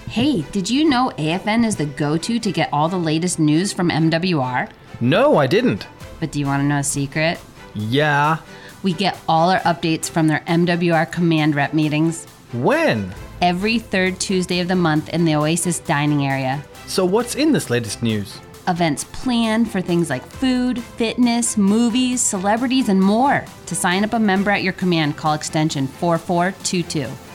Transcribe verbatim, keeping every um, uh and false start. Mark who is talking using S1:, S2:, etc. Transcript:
S1: Hey, did you know A F N is the go-to to get all the latest news from M W R?
S2: No, I didn't.
S1: But do you want to know a secret?
S2: Yeah.
S1: We get all our updates from their M W R command rep meetings.
S2: When?
S1: Every third Tuesday of the month in the Oasis dining area.
S2: So what's in this latest news?
S1: Events planned for things like food, fitness, movies, celebrities, and more. To sign up a member at your command, call extension four four two two.